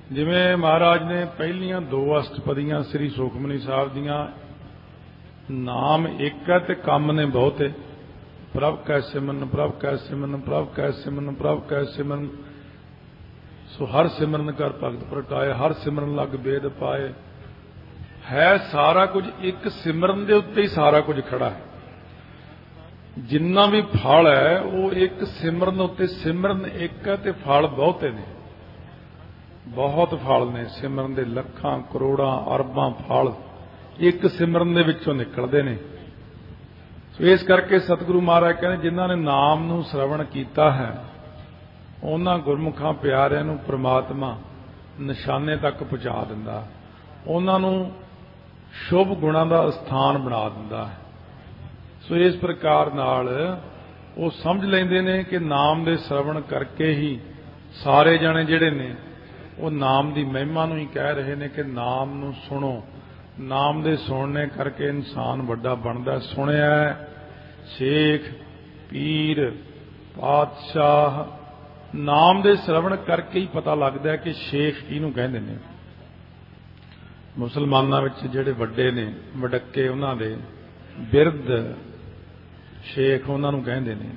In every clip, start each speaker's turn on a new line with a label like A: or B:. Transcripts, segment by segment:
A: ਜਿਵੇਂ ਮਹਾਰਾਜ ਨੇ ਪਹਿਲੀਆਂ ਦੋ ਅਸ਼ਟਪਦੀਆਂ ਸ੍ਰੀ ਸੁਖਮਨੀ ਸਾਹਿਬ ਦੀਆਂ, ਨਾਮ ਇੱਕ ਹੈ ਤੇ ਕੰਮ ਨੇ ਬਹੁਤੇ। ਪ੍ਰਭ ਕੈ ਸਿਮਰਨ, ਪ੍ਰਭ ਕੈ ਸਿਮਰਨ, ਪ੍ਰਭ ਕੈ ਸਿਮਰਨ, ਪ੍ਰਭ ਕੈ ਸਿਮਰਨ। ਸੋ ਹਰ ਸਿਮਰਨ ਕਰ ਭਗਤ ਪ੍ਰਗਟਾਏ, ਹਰ ਸਿਮਰਨ ਲਗ ਵੇਦ ਪਾਏ। ਹੈ ਸਾਰਾ ਕੁਝ ਇੱਕ ਸਿਮਰਨ ਦੇ ਉੱਤੇ ਹੀ ਸਾਰਾ ਕੁਝ ਖੜਾ ਹੈ। ਜਿੰਨਾ ਵੀ ਫਲ ਹੈ ਉਹ ਇੱਕ ਸਿਮਰਨ ਉੱਤੇ। ਸਿਮਰਨ ਇੱਕ ਹੈ ਤੇ ਫਲ ਬਹੁਤੇ ਨੇ, ਬਹੁਤ ਫਲ ਨੇ ਸਿਮਰਨ ਦੇ। ਲੱਖਾਂ ਕਰੋੜਾਂ ਅਰਬਾਂ ਫਲ ਇੱਕ ਸਿਮਰਨ ਦੇ ਵਿੱਚੋਂ ਨਿਕਲਦੇ ਨੇ। ਸੋ ਇਸ ਕਰਕੇ ਸਤਿਗੁਰੂ ਮਹਾਰਾਜ ਕਹਿੰਦੇ, ਜਿਨ੍ਹਾਂ ਨੇ ਨਾਮ ਨੂੰ ਸ਼ਰਵਣ ਕੀਤਾ ਹੈ ਉਹਨਾਂ ਗੁਰਮੁਖਾਂ ਪਿਆਰਿਆਂ ਨੂੰ ਪ੍ਰਮਾਤਮਾ ਨਿਸ਼ਾਨੇ ਤੱਕ ਪਹੁੰਚਾ ਦਿੰਦਾ, ਉਹਨਾਂ ਨੂੰ ਸ਼ੁਭ ਗੁਣਾਂ ਦਾ ਸਥਾਨ ਬਣਾ ਦਿੰਦਾ ਹੈ। ਸੋ ਇਸ ਪ੍ਰਕਾਰ ਨਾਲ ਉਹ ਸਮਝ ਲੈਂਦੇ ਨੇ ਕਿ ਨਾਮ ਦੇ ਸ਼ਰਵਣ ਕਰਕੇ ਹੀ ਸਾਰੇ ਜਣੇ ਜਿਹੜੇ ਨੇ ਉਹ ਨਾਮ ਦੀ ਮਹਿਮਾ ਨੂੰ ਹੀ ਕਹਿ ਰਹੇ ਨੇ ਕਿ ਨਾਮ ਨੂੰ ਸੁਣੋ। ਨਾਮ ਦੇ ਸੁਣਨੇ ਕਰਕੇ ਇਨਸਾਨ ਵੱਡਾ ਬਣਦਾ। ਸੁਣਿਆ ਸ਼ੇਖ ਪੀਰ ਪਾਤਸ਼ਾਹ, ਨਾਮ ਦੇ ਸ਼ਰਵਣ ਕਰਕੇ ਹੀ ਪਤਾ ਲੱਗਦਾ ਕਿ ਸ਼ੇਖ ਕਿਹਨੂੰ ਕਹਿੰਦੇ ਨੇ। ਮੁਸਲਮਾਨਾਂ ਵਿੱਚ ਜਿਹੜੇ ਵੱਡੇ ਨੇ ਵਡੱਕੇ, ਉਹਨਾਂ ਦੇ ਬਿਰਧ ਸ਼ੇਖ ਉਹਨਾਂ ਨੂੰ ਕਹਿੰਦੇ ਨੇ।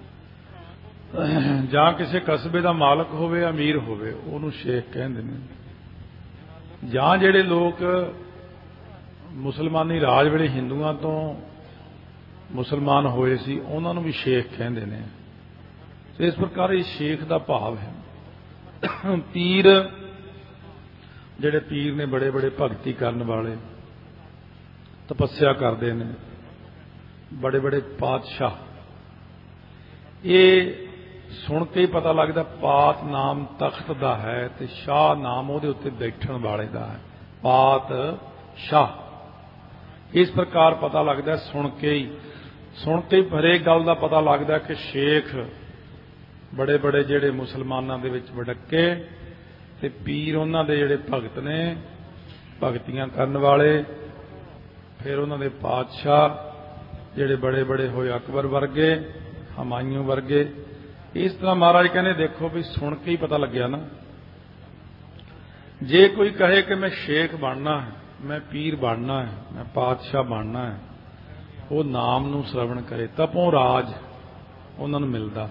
A: ਜਾਂ ਕਿਸੇ ਕਸਬੇ ਦਾ ਮਾਲਕ ਹੋਵੇ, ਅਮੀਰ ਹੋਵੇ, ਉਹਨੂੰ ਸ਼ੇਖ ਕਹਿੰਦੇ ਨੇ। ਜਾਂ ਜਿਹੜੇ ਲੋਕ ਮੁਸਲਮਾਨੀ ਰਾਜ ਵੇਲੇ ਹਿੰਦੂਆਂ ਤੋਂ ਮੁਸਲਮਾਨ ਹੋਏ ਸੀ, ਉਹਨਾਂ ਨੂੰ ਵੀ ਸ਼ੇਖ ਕਹਿੰਦੇ ਨੇ। ਇਸ ਪ੍ਰਕਾਰ ਇਹ ਸ਼ੇਖ ਦਾ ਭਾਵ ਹੈ। ਪੀਰ, ਜਿਹੜੇ ਪੀਰ ਨੇ ਬੜੇ ਬੜੇ ਭਗਤੀ ਕਰਨ ਵਾਲੇ, ਤਪੱਸਿਆ ਕਰਦੇ ਨੇ, ਬੜੇ ਬੜੇ ਪਾਤਸ਼ਾਹ। ਇਹ ਸੁਣ ਕੇ ਹੀ ਪਤਾ ਲੱਗਦਾ ਪਾਤ ਨਾਮ ਤਖਤ ਦਾ ਹੈ ਤੇ ਸ਼ਾਹ ਨਾਮ ਉਹਦੇ ਉੱਤੇ ਬੈਠਣ ਵਾਲੇ ਦਾ ਹੈ। ਪਾਤ ਸ਼ਾਹ, ਇਸ ਪ੍ਰਕਾਰ ਪਤਾ ਲੱਗਦਾ ਸੁਣ ਕੇ ਹੀ ਹਰੇਕ ਗੱਲ ਦਾ ਪਤਾ ਲੱਗਦਾ ਕਿ ਸ਼ੇਖ ਬੜੇ ਬੜੇ ਜਿਹੜੇ ਮੁਸਲਮਾਨਾਂ ਦੇ ਵਿੱਚ ਵਡੱਕੇ, ਤੇ ਪੀਰ ਉਹਨਾਂ ਦੇ ਜਿਹੜੇ ਭਗਤ ਨੇ, ਭਗਤੀਆਂ ਕਰਨ ਵਾਲੇ। ਫਿਰ ਉਹਨਾਂ ਦੇ ਪਾਤਸ਼ਾਹ ਜਿਹੜੇ ਬੜੇ ਬੜੇ ਹੋਏ, ਅਕਬਰ ਵਰਗੇ, ਹਮਾਯੂੰ ਵਰਗੇ। ਇਸ ਤਰ੍ਹਾਂ ਮਹਾਰਾਜ ਕਹਿੰਦੇ, ਦੇਖੋ ਵੀ ਸੁਣ ਕੇ ਹੀ ਪਤਾ ਲੱਗਿਆ ਨਾ। ਜੇ ਕੋਈ ਕਹੇ ਕਿ ਮੈਂ ਸ਼ੇਖ ਬਣਨਾ ਹੈ, ਮੈਂ ਪੀਰ ਬਣਨਾ ਹੈ, ਮੈਂ ਪਾਤਸ਼ਾਹ ਬਣਨਾ ਹੈ, ਉਹ ਨਾਮ ਨੂੰ ਸ਼ਰਵਣ ਕਰੇ, ਤਪੋਂ ਰਾਜ ਉਹਨਾਂ ਨੂੰ ਮਿਲਦਾ।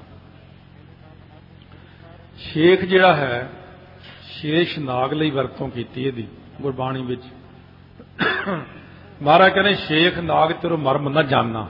A: ਸ਼ੇਖ ਜਿਹੜਾ ਹੈ, ਸ਼ੇਸ਼ ਨਾਗ ਲਈ ਵਰਤੋਂ ਕੀਤੀ ਇਹਦੀ ਗੁਰਬਾਣੀ ਵਿੱਚ। ਮਹਾਰਾਜ ਕਹਿੰਦੇ, ਸ਼ੇਖ ਨਾਗ ਤੇਰੋ ਮਰਮ ਨਾ ਜਾਨਾ।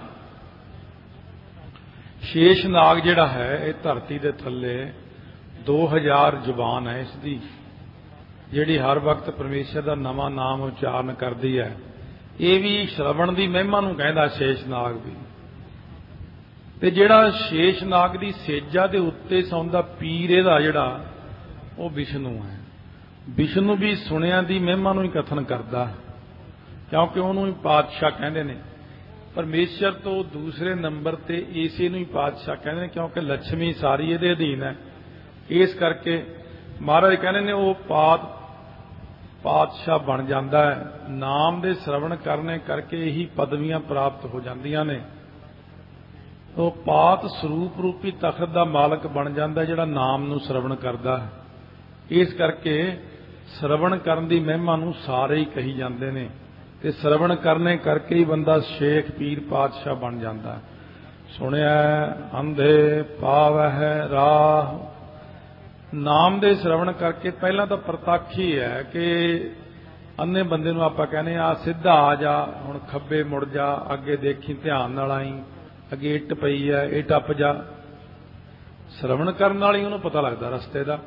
A: ਸ਼ੇਸ਼ ਨਾਗ ਜਿਹੜਾ ਹੈ, ਇਹ ਧਰਤੀ ਦੇ ਥੱਲੇ 2000 ਜ਼ੁਬਾਨ ਹੈ ਇਸ ਦੀ, ਜਿਹੜੀ ਹਰ ਵਕਤ ਪਰਮੇਸ਼ਰ ਦਾ ਨਵਾਂ ਨਾਮ ਉਚਾਰਨ ਕਰਦੀ ਹੈ। ਇਹ ਵੀ ਸ਼ਰਵਣ ਦੀ ਮਹਿਮਾ ਨੂੰ ਕਹਿੰਦਾ ਸ਼ੇਸ਼ ਨਾਗ ਵੀ। ਤੇ ਜਿਹੜਾ ਸ਼ੇਸ਼ ਨਾਗ ਦੀ ਸੇਜਾ ਦੇ ਉੱਤੇ ਸੌਂਦਾ ਪੀਰ, ਇਹਦਾ ਜਿਹੜਾ ਉਹ ਵਿਸ਼ਨੂੰ ਹੈ। ਵਿਸ਼ਨੂੰ ਵੀ ਸੁਣਿਆਂ ਦੀ ਮਹਿਮਾ ਨੂੰ ਹੀ ਕਥਨ ਕਰਦਾ, ਕਿਉਂਕਿ ਉਹਨੂੰ ਹੀ ਪਾਤਸ਼ਾਹ ਕਹਿੰਦੇ ਨੇ। ਪਰਮੇਸ਼ਰ ਤੋਂ ਦੂਸਰੇ ਨੰਬਰ ਤੇ ਇਸੇ ਨੂੰ ਹੀ ਪਾਤਸ਼ਾਹ ਕਹਿੰਦੇ ਨੇ, ਕਿਉਂਕਿ ਲక్ష్ਮੀ ਸਾਰੀ ਇਹਦੇ ਅਧੀਨ ਹੈ। ਇਸ ਕਰਕੇ ਮਹਾਰਾਜ ਕਹਿੰਦੇ ਨੇ ਉਹ ਪਾਤਸ਼ਾਹ ਬਣ ਜਾਂਦਾ ਹੈ। ਨਾਮ ਦੇ ਸ਼ਰਵਣ ਕਰਨੇ ਕਰਕੇ ਹੀ ਪਦਵੀਆਂ ਪ੍ਰਾਪਤ ਹੋ ਜਾਂਦੀਆਂ ਨੇ। ਉਹ ਪਾਤ ਸਰੂਪ ਰੂਪੀ ਤਖਤ ਦਾ ਮਾਲਕ ਬਣ ਜਾਂਦਾ ਜਿਹੜਾ ਨਾਮ ਨੂੰ ਸ਼ਰਵਣ ਕਰਦਾ ਹੈ। ਇਸ ਕਰਕੇ ਸ਼ਰਵਣ ਕਰਨ ਦੀ ਮਹਿਮਾ ਨੂੰ ਸਾਰੇ ਹੀ ਕਹੀ ਜਾਂਦੇ ਨੇ, ਤੇ ਸ਼ਰਵਣ ਕਰਨੇ ਕਰਕੇ ਹੀ ਬੰਦਾ ਸ਼ੇਖ ਪੀਰ ਪਾਤਸ਼ਾਹ ਬਣ ਜਾਂਦਾ। ਸੁਣਿਆ ਅੰਧੇ ਪਾਵਹਿ ਰਾਹ। ਨਾਮ ਦੇ ਸ਼ਰਵਣ ਕਰਕੇ ਪਹਿਲਾਂ ਤਾਂ ਪ੍ਰਤੱਖ ਹੀ ਹੈ ਕਿ ਅੰਨੇ ਬੰਦੇ ਨੂੰ ਆਪਾਂ ਕਹਿੰਦੇ ਆ ਸਿੱਧਾ ਆ ਜਾ, ਹੁਣ ਖੱਬੇ ਮੁੜ ਜਾ, ਅੱਗੇ ਦੇਖੀ ਧਿਆਨ ਨਾਲ ਆਈ, ਅੱਗੇ ਇੱਟ ਪਈ ਹੈ ਇਹ ਟੱਪ ਜਾ। ਸ਼ਰਵਣ ਕਰਨ ਨਾਲ ਹੀ ਉਹਨੂੰ ਪਤਾ ਲੱਗਦਾ ਰਸਤੇ ਦਾ।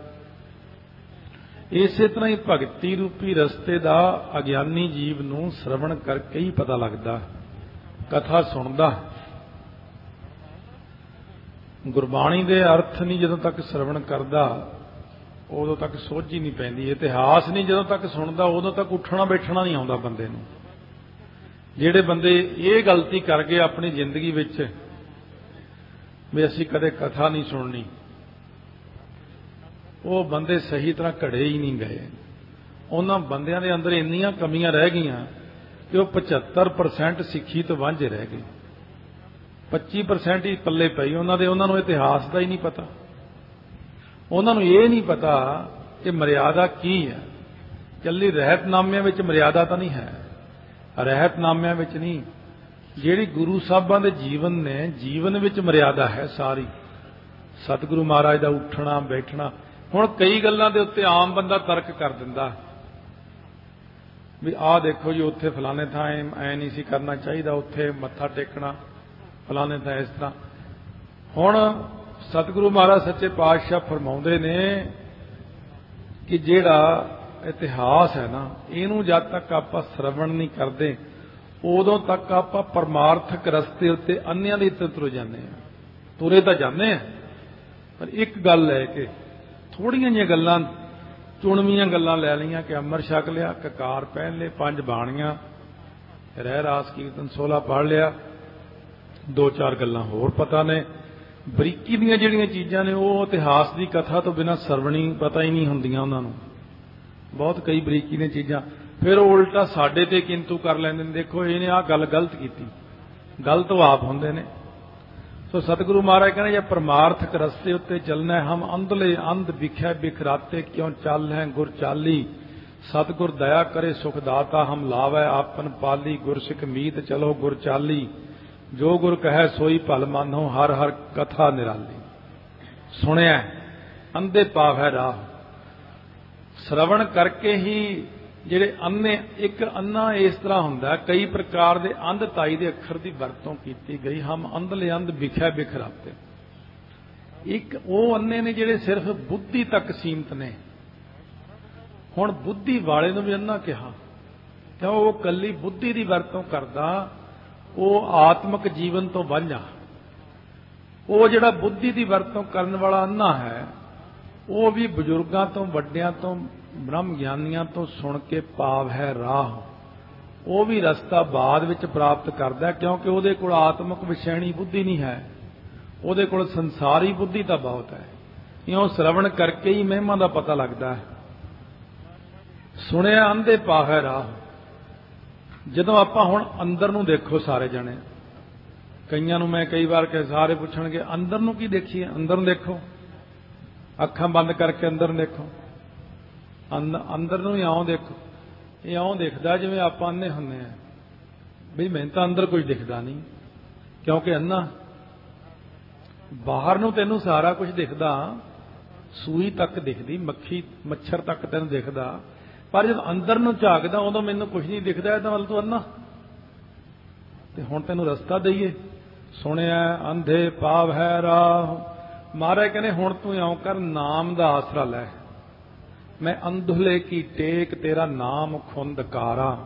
A: ਇਸੇ ਤਰ੍ਹਾਂ ਹੀ ਭਗਤੀ ਰੂਪੀ ਰਸਤੇ ਦਾ ਅਗਿਆਨੀ ਜੀਵ ਨੂੰ ਸ਼ਰਵਣ ਕਰਕੇ ਹੀ ਪਤਾ ਲੱਗਦਾ, ਕਥਾ ਸੁਣਦਾ। ਗੁਰਬਾਣੀ ਦੇ ਅਰਥ ਨਹੀਂ ਜਦੋਂ ਤੱਕ ਸ਼ਰਵਣ ਕਰਦਾ ਉਦੋਂ ਤੱਕ ਸੋਝ ਹੀ ਨਹੀਂ ਪੈਂਦੀ। ਇਤਿਹਾਸ ਨਹੀਂ ਜਦੋਂ ਤੱਕ ਸੁਣਦਾ ਉਦੋਂ ਤੱਕ ਉੱਠਣਾ ਬੈਠਣਾ ਨਹੀਂ ਆਉਂਦਾ ਬੰਦੇ ਨੂੰ। ਜਿਹੜੇ ਬੰਦੇ ਇਹ ਗਲਤੀ ਕਰ ਗਏ ਆਪਣੀ ਜ਼ਿੰਦਗੀ ਵਿੱਚ ਵੀ ਅਸੀਂ ਕਦੇ ਕਥਾ ਨਹੀਂ ਸੁਣਨੀ, ਉਹ ਬੰਦੇ ਸਹੀ ਤਰ੍ਹਾਂ ਘੜੇ ਹੀ ਨਹੀਂ ਗਏ। ਉਹਨਾਂ ਬੰਦਿਆਂ ਦੇ ਅੰਦਰ ਇੰਨੀਆਂ ਕਮੀਆਂ ਰਹਿ ਗਈਆਂ ਕਿ ਉਹ 75% ਸਿੱਖੀ ਤੋਂ ਵਾਂਝੇ ਰਹਿ ਗਏ। 25% ਹੀ ਪੱਲੇ ਪਈ ਉਹਨਾਂ ਦੇ। ਉਹਨਾਂ ਨੂੰ ਇਤਿਹਾਸ ਦਾ ਹੀ ਨਹੀਂ ਪਤਾ। ਉਹਨਾਂ ਨੂੰ ਇਹ ਨਹੀਂ ਪਤਾ कि मर्यादा की है। कल्ली रहतनामिਆਂ ਵਿੱਚ मर्यादा तो नहीं है, रहतनामिਆਂ ਵਿੱਚ नहीं, ਜਿਹੜੀ गुरु साहबां ਦੇ जीवन ने जीवन ਵਿੱਚ मर्यादा है सारी। सतगुरु महाराज ਦਾ ਉੱਠਣਾ ਬੈਠਣਾ, ਹੁਣ कई ਗੱਲਾਂ ਦੇ ਉੱਤੇ ਆਮ ਬੰਦਾ ਤਰਕ ਕਰ ਦਿੰਦਾ ਵੀ ਆਹ ਦੇਖੋ ਜੀ ਉੱਥੇ ਫਲਾਣੇ ਥਾਂ ਐ ਨਹੀਂ ਸੀ ਕਰਨਾ ਚਾਹੀਦਾ, ਉੱਥੇ ਮੱਥਾ ਟੇਕਣਾ ਫਲਾਣੇ ਥਾਂ ਇਸ ਤਰ੍ਹਾਂ। ਹੁਣ ਸਤਿਗੁਰੂ ਮਹਾਰਾਜ ਸੱਚੇ ਪਾਤਸ਼ਾਹ ਫਰਮਾਉਂਦੇ ਨੇ ਕਿ ਜਿਹੜਾ ਇਤਿਹਾਸ ਹੈ ਨਾ, ਇਹਨੂੰ ਜਦ ਤੱਕ ਆਪਾਂ ਸਰਵਣ ਨਹੀਂ ਕਰਦੇ ਉਦੋਂ ਤੱਕ ਆਪਾਂ ਪਰਮਾਰਥਕ ਰਸਤੇ ਉੱਤੇ ਅੰਨ੍ਹਿਆਂ ਦੀ ਤੁਰ ਜਾਂਦੇ ਹਾਂ। ਤੁਰੇ ਤਾਂ ਜਾਂਦੇ ਹਾਂ, ਪਰ ਇੱਕ ਗੱਲ ਹੈ ਕਿ ਥੋੜੀਆਂ ਜਿਹੀਆਂ ਗੱਲਾਂ, ਚੁਣਵੀਆਂ ਗੱਲਾਂ ਲੈ ਲਈਆਂ ਕਿ ਅੰਮ੍ਰਿਤ ਛਕ ਲਿਆ, ਕਕਾਰ ਪਹਿਨ ਲਏ, 5 ਬਾਣੀਆਂ, ਰਹਿ ਰਾਸ ਕੀਰਤਨ 16 ਪੜ੍ਹ ਲਿਆ, 2-4 ਗੱਲਾਂ ਹੋਰ ਪਤਾ ਨੇ। ਬਰੀਕੀ ਦੀਆਂ ਜਿਹੜੀਆਂ ਚੀਜ਼ਾਂ ਨੇ ਉਹ ਇਤਿਹਾਸ ਦੀ ਕਥਾ ਤੋਂ ਬਿਨਾਂ ਸਰਵਣੀ ਪਤਾ ਹੀ ਨਹੀਂ ਹੁੰਦੀਆਂ ਉਹਨਾਂ ਨੂੰ। ਬਹੁਤ ਕਈ ਬਰੀਕੀ ਦੀਆਂ ਚੀਜ਼ਾਂ ਫਿਰ ਉਹ ਉਲਟਾ ਸਾਡੇ ਤੇ ਕਿੰਤੂ ਕਰ ਲੈਂਦੇ ਨੇ, ਦੇਖੋ ਇਹਨੇ ਆਹ ਗੱਲ ਗਲਤ ਕੀਤੀ, ਗਲਤ ਉਹ ਆਪ ਹੁੰਦੇ ਨੇ। ਸੋ ਸਤਿਗੁਰੂ ਮਹਾਰਾਜ ਕਹਿੰਦੇ ਜੇ ਪਰਮਾਰਥਕ ਰਸਤੇ ਉੱਤੇ ਚੱਲਣਾ, ਹਮ ਅੰਧਲੇ ਅੰਧ ਵਿਖਿਆ ਬਿਖਰਾਤੇ ਕਿਉਂ ਚੱਲ ਹੈ ਗੁਰ ਚਾਲੀ, ਸਤਿਗੁਰ ਦਇਆ ਕਰੇ ਸੁਖ ਦਾਤਾ ਹਮ ਲਾਵੈ ਆਪਨ ਪਾਲੀ, ਗੁਰਸਿੱਖ ਮੀਤ ਚਲੋ ਗੁਰ ਚਾਲੀ, ਜੋ ਗੁਰ ਕਹੈ ਸੋਈ ਭਲ ਮਾਨੋ ਹਰ ਹਰ ਕਥਾ ਨਿਰਾਲੀ। ਸੁਣਿਆ ਅੰਧੇ ਪਾਵੈ ਰਾਹ, ਸ਼ਰਵਣ ਕਰਕੇ ਹੀ ਜਿਹੜੇ ਅੰਨੇ, ਇੱਕ ਅੰਨਾ ਇਸ ਤਰ੍ਹਾਂ ਹੁੰਦਾ, ਕਈ ਪ੍ਰਕਾਰ ਦੇ ਅੰਧਤਾਈ ਦੇ ਅੱਖਰ ਦੀ ਵਰਤੋਂ ਕੀਤੀ ਗਈ। ਹਮ ਅੰਧਲੇ ਅੰਧ ਵਿਖਿਆ ਬਿਖਰਾਤੇ, ਇੱਕ ਉਹ ਅੰਨੇ ਨੇ ਜਿਹੜੇ ਸਿਰਫ ਬੁੱਧੀ ਤੱਕ ਸੀਮਤ ਨੇ। ਹੁਣ ਬੁੱਧੀ ਵਾਲੇ ਨੂੰ ਵੀ ਅੰਨਾ ਕਿਹਾ ਕਿਉਂ? ਉਹ ਕੱਲੀ ਬੁੱਧੀ ਦੀ ਵਰਤੋਂ ਕਰਦਾ, ਉਹ ਆਤਮਿਕ ਜੀਵਨ ਤੋਂ ਵਾਂਝਾ। ਉਹ ਜਿਹੜਾ ਬੁੱਧੀ ਦੀ ਵਰਤੋਂ ਕਰਨ ਵਾਲਾ ਅੰਨਾ ਹੈ, ਉਹ ਵੀ ਬਜ਼ੁਰਗਾਂ ਤੋਂ, ਵੱਡਿਆਂ ਤੋਂ, ਬ੍ਰਹਮ ਗਿਆਨੀਆਂ ਤੋਂ ਸੁਣ ਕੇ ਭਾਵ ਹੈ ਰਾਹ, ਉਹ ਵੀ ਰਸਤਾ ਬਾਅਦ ਵਿੱਚ ਪ੍ਰਾਪਤ ਕਰਦਾ, ਕਿਉਂਕਿ ਉਹਦੇ ਕੋਲ ਆਤਮਿਕ ਵਿਸ਼ੈਣੀ ਬੁੱਧੀ ਨਹੀਂ ਹੈ, ਉਹਦੇ ਕੋਲ ਸੰਸਾਰੀ ਬੁੱਧੀ ਤਾਂ ਬਹੁਤ ਹੈ। ਇਉਂ ਸ਼ਰਵਣ ਕਰਕੇ ਹੀ ਮਹਿਮਾ ਦਾ ਪਤਾ ਲੱਗਦਾ ਹੈ। ਸੁਣਿਆ ਅੰਧੇ ਪਾਵੈ ਰਾਹ। ਜਦੋਂ ਆਪਾਂ ਹੁਣ ਅੰਦਰ ਨੂੰ ਦੇਖੋ ਸਾਰੇ ਜਣੇ, ਕਈਆਂ ਨੂੰ ਮੈਂ ਕਈ ਵਾਰ ਕਹੇ, ਸਾਰੇ ਪੁੱਛਣਗੇ ਅੰਦਰ ਨੂੰ ਕੀ ਦੇਖੀਏ? ਅੰਦਰ ਨੂੰ ਦੇਖੋ, ਅੱਖਾਂ ਬੰਦ ਕਰਕੇ ਅੰਦਰ ਨੂੰ ਦੇਖੋ, ਅੰਦਰ ਨੂੰ ਇਉਂ ਦੇਖੋ। ਇਹ ਇਉਂ ਦਿਖਦਾ ਜਿਵੇਂ ਆਪਾਂ ਅੰਨੇ ਹੁੰਦੇ ਆ, ਬਈ ਮੈਨੂੰ ਤਾਂ ਅੰਦਰ ਕੁਝ ਦਿਖਦਾ ਨਹੀਂ, ਕਿਉਂਕਿ ਅੰਨਾ। ਬਾਹਰ ਨੂੰ ਤੈਨੂੰ ਸਾਰਾ ਕੁਝ ਦਿਖਦਾ, ਸੂਈ ਤੱਕ ਦਿਖਦੀ, ਮੱਖੀ ਮੱਛਰ ਤੱਕ ਤੈਨੂੰ ਦਿਖਦਾ, ਪਰ ਜਦੋਂ ਅੰਦਰ ਨੂੰ ਝਾਕਦਾ ਉਦੋਂ ਮੈਨੂੰ ਕੁਝ ਨਹੀਂ ਦਿਖਦਾ, ਇਹਦਾ ਮਤਲਬ ਤੂੰ ਅੰਨਾ। ਤੇ ਹੁਣ ਤੈਨੂੰ ਰਸਤਾ ਦਈਏ, ਸੁਣਿਆ ਅੰਧੇ ਪਾਵ ਹੈ ਰਾਹ। ਮਹਾਰਾਜ ਕਹਿੰਦੇ ਹੁਣ ਤੂੰ ਇਉਂ ਕਰ, ਨਾਮ ਦਾ ਆਸਰਾ ਲੈ। ਮੈਂ ਅੰਧਲੇ ਕੀ ਟੇਕ ਤੇਰਾ ਨਾਮ ਖੁੰਦਕਾਰਾ।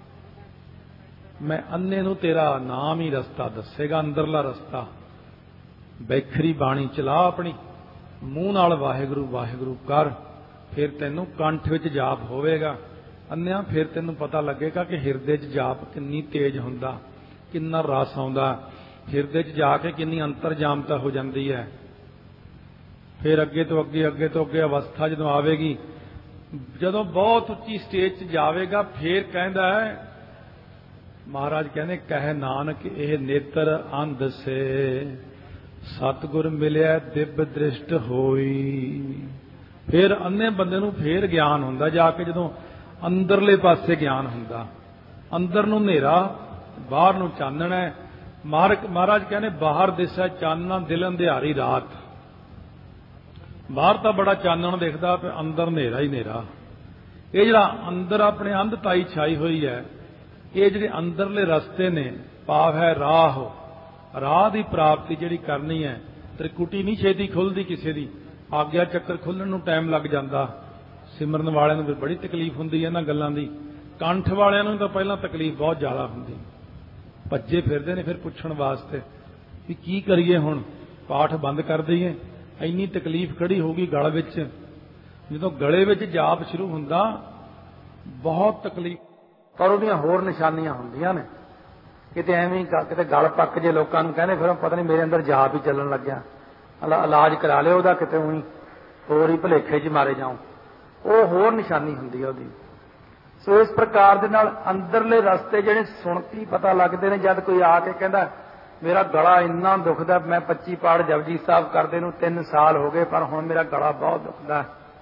A: ਮੈਂ ਅੰਨੇ ਨੂੰ ਤੇਰਾ ਨਾਮ ਹੀ ਰਸਤਾ ਦੱਸੇਗਾ, ਅੰਦਰਲਾ ਰਸਤਾ। ਬੈਖਰੀ ਬਾਣੀ ਚਲਾ ਆਪਣੀ, ਮੂੰਹ ਨਾਲ ਵਾਹਿਗੁਰੂ ਵਾਹਿਗੁਰੂ ਕਰ, ਫਿਰ ਤੈਨੂੰ ਕੰਠ ਵਿੱਚ ਜਾਪ ਹੋਵੇਗਾ। ਅੰਨਿਆਂ ਫਿਰ ਤੈਨੂੰ ਪਤਾ ਲੱਗੇਗਾ ਕਿ ਹਿਰਦੇ 'ਚ ਜਾਪ ਕਿੰਨੀ ਤੇਜ਼ ਹੁੰਦਾ, ਕਿੰਨਾ ਰਸ ਆਉਂਦਾ, ਹਿਰਦੇ 'ਚ ਜਾ ਕੇ ਕਿੰਨੀ ਅੰਤਰਜਾਮਤਾ ਹੋ ਜਾਂਦੀ ਹੈ। ਫਿਰ ਅੱਗੇ ਤੋਂ ਅੱਗੇ, ਅੱਗੇ ਤੋਂ ਅੱਗੇ ਅਵਸਥਾ ਜਦੋਂ ਆਵੇਗੀ, ਜਦੋਂ ਬਹੁਤ ਉੱਚੀ ਸਟੇਜ 'ਚ ਜਾਵੇਗਾ, ਫਿਰ ਕਹਿੰਦਾ ਹੈ ਮਹਾਰਾਜ ਕਹਿੰਦੇ, ਕਹਿ ਨਾਨਕ ਇਹ ਨੇਤਰ ਅੰਧ ਸੇ ਸਤਿਗੁਰ ਮਿਲਿਆ ਦਿਵ ਦ੍ਰਿਸ਼ਟ ਹੋਈ। ਫਿਰ ਅੰਨੇ ਬੰਦੇ ਨੂੰ ਫਿਰ ਗਿਆਨ ਹੁੰਦਾ, ਜਾ ਕੇ ਜਦੋਂ ਅੰਦਰਲੇ ਪਾਸੇ ਗਿਆਨ ਹੁੰਦਾ। ਅੰਦਰ ਨੂੰ ਹਨੇਰਾ, ਬਾਹਰ ਨੂੰ ਚਾਨਣ ਹੈ। ਮਹਾਰਾਜ ਕਹਿੰਦੇ ਬਾਹਰ ਦਿਸੈ ਚਾਨਣਾ ਦਿਲ ਅੰਧਿਆਰੀ ਰਾਤ। ਬਾਹਰ ਤਾਂ ਬੜਾ ਚਾਨਣ ਦਿਖਦਾ, ਪਰ ਅੰਦਰ ਹਨੇਰਾ ਹੀ ਹਨੇਰਾ। ਇਹ ਜਿਹੜਾ ਅੰਦਰ ਆਪਣੇ ਅੰਧਤਾਈ ਛਾਈ ਹੋਈ ਹੈ, ਇਹ ਜਿਹੜੇ ਅੰਦਰਲੇ ਰਸਤੇ ਨੇ, ਭਾਵ ਹੈ ਰਾਹ, ਰਾਹ ਦੀ ਪ੍ਰਾਪਤੀ ਜਿਹੜੀ ਕਰਨੀ ਹੈ। ਤ੍ਰਿਕੁਟੀ ਨਹੀਂ ਛੇਤੀ ਖੁੱਲਦੀ ਕਿਸੇ ਦੀ, ਆਗਿਆ ਚੱਕਰ ਖੁੱਲਣ ਨੂੰ ਟਾਈਮ ਲੱਗ ਜਾਂਦਾ। ਸਿਮਰਨ ਵਾਲਿਆਂ ਨੂੰ ਫਿਰ ਬੜੀ ਤਕਲੀਫ ਹੁੰਦੀ ਹੈ ਇਹਨਾਂ ਗੱਲਾਂ ਦੀ, ਕੰਠ ਵਾਲਿਆਂ ਨੂੰ ਤਾਂ ਪਹਿਲਾਂ ਤਕਲੀਫ ਬਹੁਤ ਜ਼ਿਆਦਾ ਹੁੰਦੀ, ਭੱਜੇ ਫਿਰਦੇ ਨੇ ਫਿਰ ਪੁੱਛਣ ਵਾਸਤੇ ਵੀ ਕੀ ਕਰੀਏ, ਹੁਣ ਪਾਠ ਬੰਦ ਕਰ ਦਈਏ, ਇੰਨੀ ਤਕਲੀਫ ਖੜੀ ਹੋ ਗਈ ਗਲ ਵਿੱਚ। ਜਦੋਂ ਗਲੇ ਵਿੱਚ ਜਾਪ ਸ਼ੁਰੂ ਹੁੰਦਾ ਬਹੁਤ ਤਕਲੀਫ, ਪਰ ਉਹਦੀਆਂ ਹੋਰ ਨਿਸ਼ਾਨੀਆਂ ਹੁੰਦੀਆਂ ਨੇ। ਕਿਤੇ ਐਵੇਂ ਕਿਤੇ ਗਲ ਪੱਕ ਜੇ ਲੋਕਾਂ ਨੂੰ ਕਹਿੰਦੇ, ਫਿਰ ਪਤਾ ਨਹੀਂ ਮੇਰੇ ਅੰਦਰ ਜਾਪ ਹੀ ਚੱਲਣ ਲੱਗਿਆ, ਇਲਾਜ ਕਰਾ ਲਿਓ ਉਹਦਾ, ਕਿਤੇ ਉਹੀ ਹੋਰ ਹੀ ਭੁਲੇਖੇ 'ਚ ਮਾਰੇ ਜਾਓ, ਉਹ ਹੋਰ ਨਿਸ਼ਾਨੀ ਹੁੰਦੀ ਹੈ ਉਹਦੀ। ਸੋ ਇਸ ਪ੍ਰਕਾਰ ਦੇ ਨਾਲ ਅੰਦਰਲੇ ਰਸਤੇ ਜਿਹੜੇ ਸੁਣ ਕੇ ਪਤਾ ਲੱਗਦੇ ਨੇ। ਜਦ ਕੋਈ ਆ ਕੇ ਕਹਿੰਦਾ ਮੇਰਾ ਗਲਾ ਇੰਨਾ ਦੁਖਦਾ, ਮੈਂ 25 ਪਾਠ ਜਪਜੀ ਸਾਹਿਬ ਕਰਦੇ ਨੂੰ 3 ਸਾਲ ਹੋ ਗਏ, ਪਰ ਹੁਣ ਮੇਰਾ ਗਲਾ ਬਹੁਤ ਦੁਖਦਾ,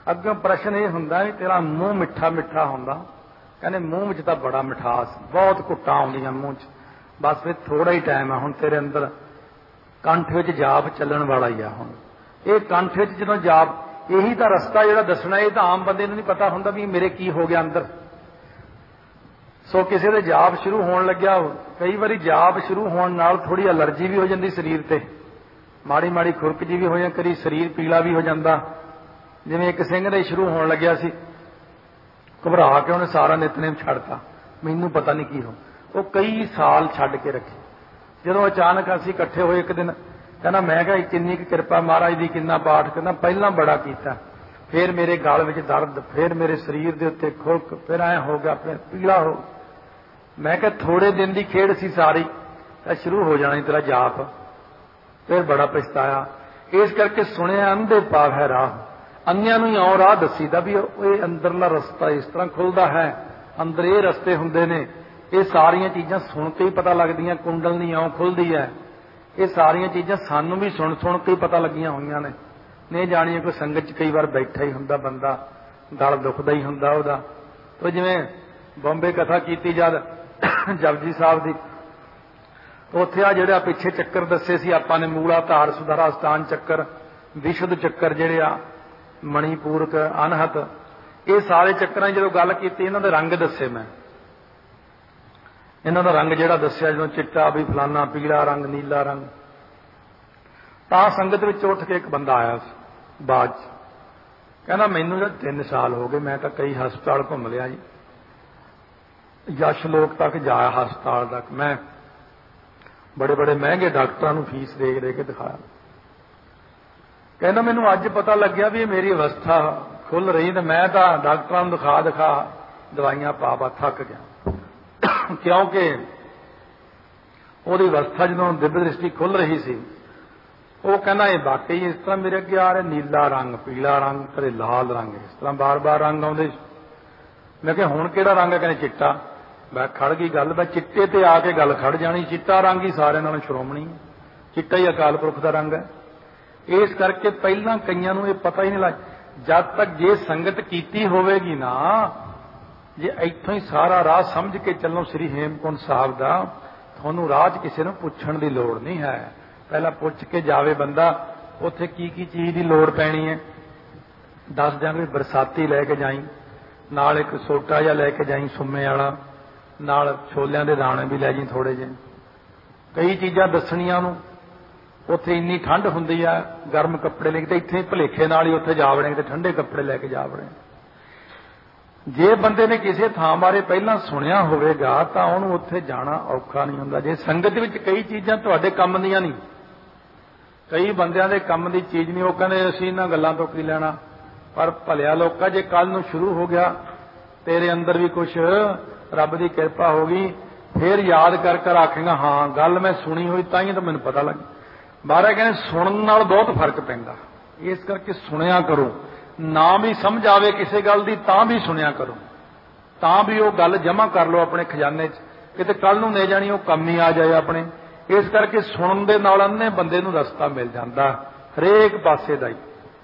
B: ਅੱਗੋਂ ਪ੍ਰਸ਼ਨ ਇਹ ਹੁੰਦਾ ਵੀ ਤੇਰਾ ਮੂੰਹ ਮਿੱਠਾ ਮਿੱਠਾ ਹੁੰਦਾ। ਕਹਿੰਦੇ ਮੂੰਹ ਵਿੱਚ ਤਾਂ ਬੜਾ ਮਿਠਾਸ, ਬਹੁਤ ਘੁੱਟਾਂ ਆਉਂਦੀਆਂ ਮੂੰਹ 'ਚ, ਬਸ ਫਿਰ ਥੋੜਾ ਹੀ ਟਾਈਮ ਆ ਹੁਣ ਤੇਰੇ ਅੰਦਰ ਕੰਠ ਵਿੱਚ ਜਾਪ ਚੱਲਣ ਵਾਲਾ ਹੀ ਆ। ਹੁਣ ਇਹ ਕੰਠ ਵਿੱਚ ਜਦੋਂ ਜਾਪ, ਇਹੀ ਤਾਂ ਰਸਤਾ ਜਿਹੜਾ ਦੱਸਣਾ, ਇਹ ਤਾਂ ਆਮ ਬੰਦੇ ਨੂੰ ਨਹੀਂ ਪਤਾ ਹੁੰਦਾ ਵੀ ਮੇਰੇ ਕੀ ਹੋ ਗਿਆ ਅੰਦਰ। ਸੋ ਕਿਸੇ ਦੇ ਜਾਪ ਸ਼ੁਰੂ ਹੋਣ ਲੱਗਿਆ, ਕਈ ਵਾਰੀ ਜਾਪ ਸ਼ੁਰੂ ਹੋਣ ਨਾਲ ਥੋੜੀ ਅਲਰਜੀ ਵੀ ਹੋ ਜਾਂਦੀ ਸਰੀਰ ਤੇ, ਮਾੜੀ ਮਾੜੀ ਖੁਰਕ ਜੀ ਵੀ ਹੋ ਜਾਂਦੀ, ਕਦੀ ਸਰੀਰ ਪੀਲਾ ਵੀ ਹੋ ਜਾਂਦਾ। ਜਿਵੇਂ ਇੱਕ ਸਿੰਘ ਦੇ ਸ਼ੁਰੂ ਹੋਣ ਲੱਗਿਆ ਸੀ, ਘਬਰਾ ਕੇ ਉਹਨੇ ਸਾਰਾ ਨਿਤਨੇਮ ਛੱਡਤਾ, ਮੈਨੂੰ ਪਤਾ ਨਹੀਂ ਕੀ ਹੋ। ਉਹ ਕਈ ਸਾਲ ਛੱਡ ਕੇ ਰੱਖੇ। ਜਦੋਂ ਅਚਾਨਕ ਅਸੀਂ ਇਕੱਠੇ ਹੋਏ ਇੱਕ ਦਿਨ, ਕਹਿੰਦਾ ਮੈਂ ਕਿਹਾ ਕਿੰਨੀ ਕੁ ਕਿਰਪਾ ਮਹਾਰਾਜ ਦੀ, ਕਿੰਨਾ ਪਾਠ। ਕਹਿੰਦਾ ਪਹਿਲਾਂ ਬੜਾ ਕੀਤਾ, ਫਿਰ ਮੇਰੇ ਗਲ ਵਿੱਚ ਦਰਦ, ਫਿਰ ਮੇਰੇ ਸਰੀਰ ਦੇ ਉੱਤੇ ਖੁਰਕ, ਫਿਰ ਐਂ ਹੋ ਗਿਆ, ਫਿਰ ਪੀਲਾ ਹੋ। ਮੈਂ ਕਿਹਾ ਥੋੜੇ ਦਿਨ ਦੀ ਖੇਡ ਸੀ ਸਾਰੀ, ਤਾਂ ਸ਼ੁਰੂ ਹੋ ਜਾਣਾ ਤੇਰਾ ਜਾਪ। ਫਿਰ ਬੜਾ ਪਛਤਾਇਆ। ਇਸ ਕਰਕੇ ਸੁਣਿਆ ਅੰਧੇ ਪਾਵ ਹੈ ਰਾਹ, ਅੰਨਿਆਂ ਨੂੰ ਇਉਂ ਰਾਹ ਦੱਸੀਦਾ ਵੀ ਇਹ ਅੰਦਰਲਾ ਰਸਤਾ ਇਸ ਤਰ੍ਹਾਂ ਖੁੱਲਦਾ ਹੈ, ਅੰਦਰ ਇਹ ਰਸਤੇ ਹੁੰਦੇ ਨੇ। ਇਹ ਸਾਰੀਆਂ ਚੀਜ਼ਾਂ ਸੁਣ ਕੇ ਹੀ ਪਤਾ ਲੱਗਦੀਆਂ, ਕੁੰਡਲਨੀ ਇਉਂ ਖੁੱਲਦੀ ਹੈ। ਇਹ ਸਾਰੀਆਂ ਚੀਜ਼ਾਂ ਸਾਨੂੰ ਵੀ ਸੁਣ ਸੁਣ ਕੇ ਹੀ ਪਤਾ ਲੱਗੀਆਂ ਹੋਈਆਂ ਨੇ। ਨਹੀਂ ਜਾਣੀਏ ਕੋਈ ਸੰਗਤ 'ਚ ਕਈ ਵਾਰ ਬੈਠਾ ਹੀ ਹੁੰਦਾ ਬੰਦਾ, ਗਲ ਦੁਖਦਾ ਹੀ ਹੁੰਦਾ ਉਹਦਾ। ਉਹ ਜਿਵੇਂ ਬੰਬੇ ਕਥਾ ਕੀਤੀ ਜਦ ਜਪਜੀ ਸਾਹਿਬ ਦੀ, ਉੱਥੇ ਆ ਜਿਹੜਾ ਪਿੱਛੇ ਚੱਕਰ ਦੱਸੇ ਸੀ ਆਪਾਂ ਨੇ, ਮੂਲਾਧਾਰ, ਸੁਧਾਰਾ, ਸਥਾਨ ਚੱਕਰ, ਵਿਸ਼ੁੱਧ ਚੱਕਰ ਜਿਹੜੇ ਆ, ਮਣੀਪੂਰਕ, ਅਨਹਤ, ਇਹ ਸਾਰੇ ਚੱਕਰਾਂ ਜਦੋਂ ਗੱਲ ਕੀਤੀ, ਇਹਨਾਂ ਦੇ ਰੰਗ ਦੱਸੇ ਮੈਂ। ਇਹਨਾਂ ਦਾ ਰੰਗ ਜਿਹੜਾ ਦੱਸਿਆ, ਜਦੋਂ ਚਿੱਟਾ ਵੀ ਫਲਾਨਾ, ਪੀਲਾ ਰੰਗ, ਨੀਲਾ ਰੰਗ, ਤਾਂ ਸੰਗਤ ਵਿੱਚ ਉੱਠ ਕੇ ਇੱਕ ਬੰਦਾ ਆਇਆ ਸੀ ਬਾਅਦ 'ਚ, ਕਹਿੰਦਾ ਮੈਨੂੰ ਤਾਂ 3 ਸਾਲ ਹੋ ਗਏ, ਮੈਂ ਤਾਂ ਕਈ ਹਸਪਤਾਲ ਘੁੰਮ ਲਿਆ ਜੀ, ਯਸ਼ ਲੋਕ ਤੱਕ ਜਾਇਆ, ਹਸਪਤਾਲ ਤੱਕ, ਮੈਂ ਬੜੇ ਬੜੇ ਮਹਿੰਗੇ ਡਾਕਟਰਾਂ ਨੂੰ ਫੀਸ ਦੇ ਦੇ ਕੇ ਦਿਖਾਇਆ। ਕਹਿੰਦਾ ਮੈਨੂੰ ਅੱਜ ਪਤਾ ਲੱਗਿਆ ਵੀ ਇਹ ਮੇਰੀ ਅਵਸਥਾ ਖੁੱਲ ਰਹੀ, ਤੇ ਮੈਂ ਤਾਂ ਡਾਕਟਰਾਂ ਨੂੰ ਦਿਖਾ ਦਿਖਾ ਦਵਾਈਆਂ ਪਾ ਪਾ ਥੱਕ ਗਿਆ, ਕਿਉਂਕਿ ਉਹਦੀ ਅਵਸਥਾ ਜਦੋਂ ਦਿਵ ਦ੍ਰਿਸ਼ਟੀ ਖੁੱਲ ਰਹੀ ਸੀ, ਉਹ ਕਹਿੰਦਾ ਇਹ ਵਾਕਈ ਇਸ ਤਰ੍ਹਾਂ ਮੇਰੇ ਅੱਗੇ ਆ ਰਿਹਾ, ਨੀਲਾ ਰੰਗ, ਪੀਲਾ ਰੰਗ, ਕਦੇ ਲਾਲ ਰੰਗ, ਇਸ ਤਰ੍ਹਾਂ ਬਾਰ-ਬਾਰ ਰੰਗ ਆਉਂਦੇ। ਮੈਂ ਕਿਹਾ ਹੁਣ ਕਿਹੜਾ ਰੰਗ ਹੈ? ਕਹਿੰਦੇ ਚਿੱਟਾ। ਮੈਂ ਖੜ ਗਈ ਗੱਲ, ਮੈਂ ਚਿੱਟੇ ਤੇ ਆ ਕੇ ਗੱਲ ਖੜ ਜਾਣੀ। ਚਿੱਟਾ ਰੰਗ ਹੀ ਸਾਰਿਆਂ ਨਾਲੋਂ ਸ਼੍ਰੋਮਣੀ, ਚਿੱਟਾ ਹੀ ਅਕਾਲ ਪੁਰਖ ਦਾ ਰੰਗ ਹੈ। ਇਸ ਕਰਕੇ ਪਹਿਲਾਂ ਕਈਆਂ ਨੂੰ ਇਹ ਪਤਾ ਹੀ ਨਹੀਂ ਲੱਗ, ਜਦ ਤੱਕ ਜੇ ਸੰਗਤ ਕੀਤੀ ਹੋਵੇਗੀ ਨਾ, ਜੇ ਇੱਥੋਂ ਹੀ ਸਾਰਾ ਰਾਹ ਸਮਝ ਕੇ ਚੱਲੋ ਸ੍ਰੀ ਹੇਮਕੁੰਟ ਸਾਹਿਬ ਦਾ, ਤੁਹਾਨੂੰ ਰਾਹ 'ਚ ਕਿਸੇ ਨੂੰ ਪੁੱਛਣ ਦੀ ਲੋੜ ਨਹੀਂ ਹੈ। ਪਹਿਲਾਂ ਪੁੱਛ ਕੇ ਜਾਵੇ ਬੰਦਾ, ਉੱਥੇ ਕੀ ਕੀ ਚੀਜ਼ ਦੀ ਲੋੜ ਪੈਣੀ ਹੈ ਦੱਸ ਦਿਆਂਗੇ। ਬਰਸਾਤੀ ਲੈ ਕੇ ਜਾਈ, ਨਾਲ ਇੱਕ ਸੋਟਾ ਜਿਹਾ ਲੈ ਕੇ ਜਾਈ ਸੁੰਮੇ ਵਾਲਾ, ਨਾਲ ਛੋਲਿਆਂ ਦੇ ਦਾਣੇ ਵੀ ਲੈ ਜਾਈ ਥੋੜੇ ਜਿਹੇ। ਕਈ ਚੀਜ਼ਾਂ ਦੱਸਣੀਆਂ ਨੂੰ। ਉੱਥੇ ਇੰਨੀ ਠੰਡ ਹੁੰਦੀ ਆ, ਗਰਮ ਕੱਪੜੇ ਲੈ ਕੇ, ਤੇ ਇੱਥੇ ਭੁਲੇਖੇ ਨਾਲ ਹੀ ਉੱਥੇ ਜਾ ਵੜेंगे ਤੇ ਠੰਡੇ ਕੱਪੜੇ ਲੈ ਕੇ ਜਾ ਵੜेंगे। ਜੇ ਬੰਦੇ ਨੇ ਕਿਸੇ ਥਾਂ ਬਾਰੇ ਪਹਿਲਾਂ ਸੁਣਿਆ ਹੋਵੇਗਾ ਤਾਂ ਉਹਨੂੰ ਉੱਥੇ ਜਾਣਾ ਔਖਾ ਨਹੀਂ ਹੁੰਦਾ। ਜੇ ਸੰਗਤ ਵਿੱਚ ਕਈ ਚੀਜ਼ਾਂ ਤੁਹਾਡੇ ਕੰਮ ਦੀਆਂ ਨਹੀਂ, ਕਈ ਬੰਦਿਆਂ ਦੇ ਕੰਮ ਦੀ ਚੀਜ਼ ਨਹੀਂ, ਉਹ ਕਹਿੰਦੇ ਅਸੀਂ ਇਹਨਾਂ ਗੱਲਾਂ ਤੋਂ ਕੀ ਲੈਣਾ। ਪਰ ਭਲਿਆ ਲੋਕਾਂ, ਜੇ ਕੱਲ ਨੂੰ ਸ਼ੁਰੂ ਹੋ ਗਿਆ ਤੇਰੇ ਅੰਦਰ ਵੀ ਕੁਛ, ਰੱਬ ਦੀ ਕਿਰਪਾ ਹੋ ਗਈ, ਫੇਰ ਯਾਦ ਕਰ ਕਰ ਆਖੇਗਾ ਹਾਂ ਗੱਲ ਮੈਂ ਸੁਣੀ ਹੋਈ ਤਾਂ ਹੀ ਤਾਂ ਮੈਨੂੰ ਪਤਾ ਲੱਗ। ਮਹਾਰਾਜ ਕਹਿੰਦੇ ਸੁਣਨ ਨਾਲ ਬਹੁਤ ਫਰਕ ਪੈਂਦਾ, ਇਸ ਕਰਕੇ ਸੁਣਿਆ ਕਰੋ। ਨਾ ਵੀ ਸਮਝ ਆਵੇ ਕਿਸੇ ਗੱਲ ਦੀ ਤਾਂ ਵੀ ਸੁਣਿਆ ਕਰੋ, ਤਾਂ ਵੀ ਉਹ ਗੱਲ ਜਮ੍ਹਾਂ ਕਰ ਲਓ ਆਪਣੇ ਖਜ਼ਾਨੇ 'ਚ, ਕਿਤੇ ਕੱਲ ਨੂੰ ਲੈ ਜਾਣੀ ਉਹ ਕੰਮ ਹੀ ਆ ਜਾਏ ਆਪਣੇ। ਇਸ ਕਰਕੇ ਸੁਣਨ ਦੇ ਨਾਲ ਅੰਨੇ ਬੰਦੇ ਨੂੰ ਰਸਤਾ ਮਿਲ ਜਾਂਦਾ ਹਰੇਕ ਪਾਸੇ ਦਾ ਹੀ।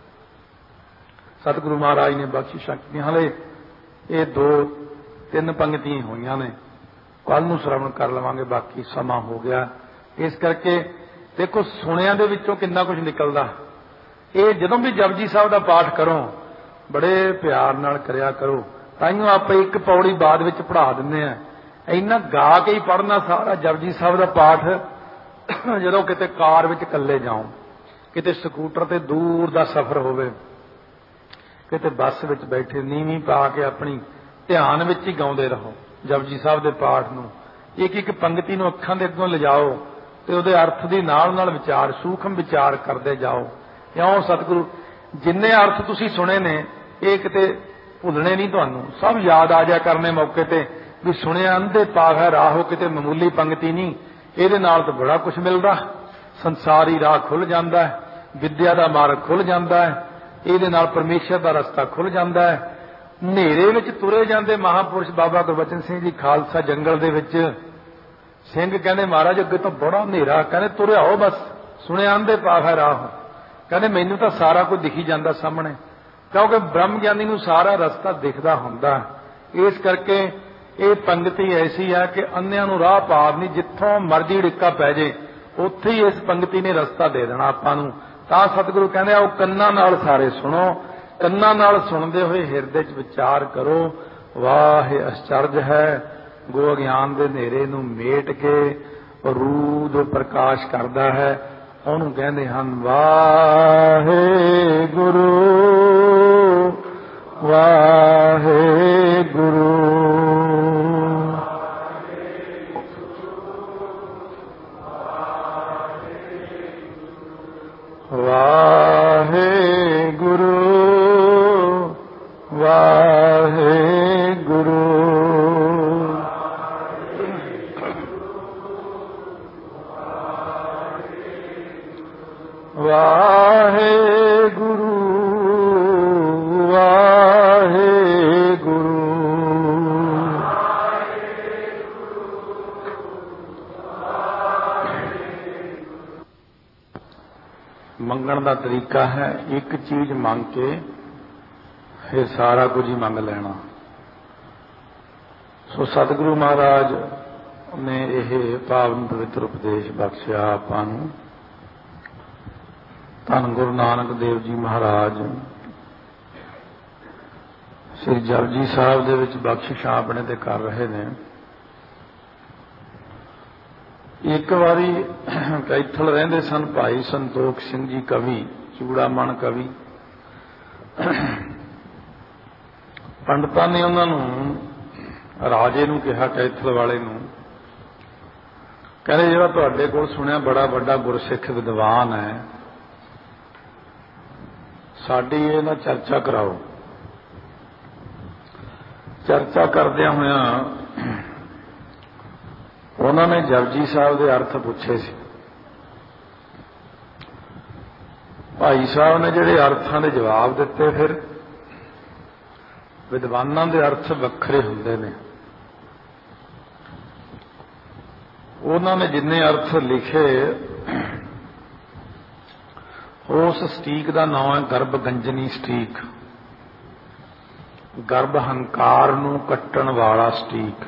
B: ਸਤਿਗੁਰੂ ਮਹਾਰਾਜ ਨੇ ਬਖਸ਼ੀ ਸ਼ਕਤੀਆਂ, ਹਲੇ ਇਹ 2-3 ਪੰਗਤੀਆਂ ਹੋਈਆਂ ਨੇ, ਕੱਲ ਨੂੰ ਸ਼ਰਵਣ ਕਰ ਲਵਾਂਗੇ, ਬਾਕੀ ਸਮਾਂ ਹੋ ਗਿਆ। ਇਸ ਕਰਕੇ ਦੇਖੋ ਸੁਣਿਆਂ ਦੇ ਵਿੱਚੋਂ ਕਿੰਨਾ ਕੁਝ ਨਿਕਲਦਾ। ਇਹ ਜਦੋਂ ਵੀ ਜਪਜੀ ਸਾਹਿਬ ਦਾ ਪਾਠ ਕਰੋ ਬੜੇ ਪਿਆਰ ਨਾਲ ਕਰਿਆ ਕਰੋ, ਤਾਈਓ ਆਪਾਂ ਇੱਕ ਪੌੜੀ ਬਾਅਦ ਵਿੱਚ ਪੜ੍ਹਾ ਦਿੰਦੇ ਆ। ਇੰਨਾ ਗਾ ਕੇ ਹੀ ਪੜ੍ਹਨਾ ਸਾਰਾ ਜਪਜੀ ਸਾਹਿਬ ਦਾ ਪਾਠ। ਜਦੋਂ ਕਿਤੇ ਕਾਰ ਵਿੱਚ ਇਕੱਲੇ ਜਾਓ, ਕਿਤੇ ਸਕੂਟਰ ਤੇ ਦੂਰ ਦਾ ਸਫ਼ਰ ਹੋਵੇ, ਕਿਤੇ ਬੱਸ ਵਿੱਚ ਬੈਠੇ, ਨੀਵੀਂ ਪਾ ਕੇ ਆਪਣੀ ਧਿਆਨ ਵਿੱਚ ਹੀ ਗਾਉਂਦੇ ਰਹੋ ਜਪਜੀ ਸਾਹਿਬ ਦੇ ਪਾਠ ਨੂੰ। ਇੱਕ ਇੱਕ ਪੰਗਤੀ ਨੂੰ ਅੱਖਾਂ ਦੇ ਅੱਗੋਂ ਲਿਜਾਓ ਤੇ ਉਹਦੇ ਅਰਥ ਦੀ ਨਾਲ ਨਾਲ ਵਿਚਾਰ, ਸੂਖਮ ਵਿਚਾਰ ਕਰਦੇ ਜਾਓ। ਕਿਉਂ ਸਤਿਗੁਰੂ ਜਿੰਨੇ ਅਰਥ ਤੁਸੀਂ ਸੁਣੇ ਨੇ ਇਹ ਕਿਤੇ ਭੁੱਲਣੇ ਨਹੀਂ ਤੁਹਾਨੂੰ, ਸਭ ਯਾਦ ਆ ਜਾ ਕਰਨੇ ਮੌਕੇ ਤੇ ਵੀ ਸੁਣਿਆ ਅੰਧੇ ਪਾਗ ਹੈ ਰਾਹੋ, ਕਿਤੇ ਮਾਮੂਲੀ ਪੰਗਤੀ ਨਹੀਂ। ਇਹਦੇ ਨਾਲ ਤਾਂ ਬੜਾ ਕੁਝ ਮਿਲਦਾ, ਸੰਸਾਰੀ ਰਾਹ ਖੁੱਲ ਜਾਂਦਾ ਹੈ, ਵਿਦਿਆ ਦਾ ਮਾਰਗ ਖੁੱਲ ਜਾਂਦਾ ਹੈ, ਇਹਦੇ ਨਾਲ ਪਰਮੇਸ਼ਰ ਦਾ ਰਸਤਾ ਖੁੱਲ ਜਾਂਦਾ ਹੈ। ਹਨੇਰੇ ਵਿੱਚ ਤੁਰੇ ਜਾਂਦੇ ਮਹਾਂਪੁਰਸ਼ ਬਾਬਾ ਗੁਰਬਚਨ ਸਿੰਘ ਜੀ ਖਾਲਸਾ ਜੰਗਲ ਦੇ ਵਿੱਚ, ਸਿੰਘ ਕਹਿੰਦੇ ਮਹਾਰਾਜ ਅੱਗੇ ਤਾਂ ਬੜਾ ਹਨੇਰਾ, ਕਹਿੰਦੇ ਤੁਰਿਆ ਹੋ ਬਸ, ਸੁਣਿਆ ਅੰਧੇ ਪਾਗ ਹੈ ਰਾਹ। ਕਹਿੰਦੇ ਮੈਨੂੰ ਤਾਂ ਸਾਰਾ ਕੁਝ ਦਿਖੀ ਜਾਂਦਾ ਸਾਹਮਣੇ। क्योंकि ब्रह्म ज्ञानी नूं सारा रस्ता दिखदा हुंदा। इस करके ये पंक्ति ऐसी है कि अन्यां नूं राह पार नहीं, जिथों मर्जी डिक्का पै जे उत्थे ही इस पंक्ति ने रस्ता दे देना आपां नूं। तां सतगुरु कहंदे आ कन्नां नाल सारे सुनो, कन्नां नाल सुणदे होए हिरदे च विचार करो। वाह आश्चर्य है, गो अज्ञान दे नेरे नूं मेट के रूह जो प्रकाश करदा है, ਉਹਨੂੰ ਕਹਿੰਦੇ ਹਨ ਵਾਹਿਗੁਰੂ ਵਾਹਿਗੁਰੂ ਵਾਹਿਗੁਰੂ ਵਾਹਿਗੁਰੂ ਵਾਹਿਗੁਰੂ ਵਾਹਿਗੁਰੂ ਮੰਗਣ ਦਾ ਤਰੀਕਾ ਹੈ ਇੱਕ ਚੀਜ਼ ਮੰਗ ਕੇ ਫਿਰ ਸਾਰਾ ਕੁਝ ਹੀ ਮੰਗ ਲੈਣਾ। ਸੋ ਸਤਿਗੁਰੂ ਮਹਾਰਾਜ ਨੇ ਇਹ ਪਾਵਨ ਪਵਿੱਤਰ ਉਪਦੇਸ਼ ਬਖਸ਼ਿਆ ਆਪਾਂ ਨੂੰ। ਧੰਨ ਗੁਰੂ ਨਾਨਕ ਦੇਵ ਜੀ ਮਹਾਰਾਜ ਸ੍ਰੀ ਜਪਜੀ ਸਾਹਿਬ ਦੇ ਵਿੱਚ ਬਖਸ਼ਿਸ਼ਾਂ ਆਪਣੇ ਤੇ ਕਰ ਰਹੇ ਨੇ। ਇੱਕ ਵਾਰੀ ਕੈਥਲ ਰਹਿੰਦੇ ਸਨ ਭਾਈ ਸੰਤੋਖ ਸਿੰਘ ਜੀ ਕਵੀ, ਚੂੜਾਮਣ ਕਵੀ। ਪੰਡਤਾਂ ਨੇ ਉਹਨਾਂ ਨੂੰ, ਰਾਜੇ ਨੂੰ ਕਿਹਾ, ਕੈਥਲ ਵਾਲੇ ਨੂੰ, ਕਹਿੰਦੇ ਜਿਹੜਾ ਤੁਹਾਡੇ ਕੋਲ ਸੁਣਿਆ ਬੜਾ ਵੱਡਾ ਗੁਰਸਿੱਖ ਵਿਦਵਾਨ ਹੈ, ਸਾਡੀ ਇਹ ਨਾਲ ਚਰਚਾ ਕਰਾਓ। ਚਰਚਾ ਕਰਦਿਆਂ ਹੋਇਆਂ ਉਹਨਾਂ ਨੇ ਜਪਜੀ ਸਾਹਿਬ ਦੇ ਅਰਥ ਪੁੱਛੇ ਸੀ। ਭਾਈ ਸਾਹਿਬ ਨੇ ਜਿਹੜੇ ਅਰਥਾਂ ਦੇ ਜਵਾਬ ਦਿੱਤੇ, ਫਿਰ ਵਿਦਵਾਨਾਂ ਦੇ ਅਰਥ ਵੱਖਰੇ ਹੁੰਦੇ ਨੇ। ਉਹਨਾਂ ਨੇ ਜਿੰਨੇ ਅਰਥ ਲਿਖੇ, ਉਸ ਸਟੀਕ ਦਾ ਨਾਮ ਹੈ ਗਰਭਗੰਜਨੀ ਸਟੀਕ, ਗਰਭ ਹੰਕਾਰ ਨੂੰ ਕੱਟਣ ਵਾਲਾ ਸਟੀਕ।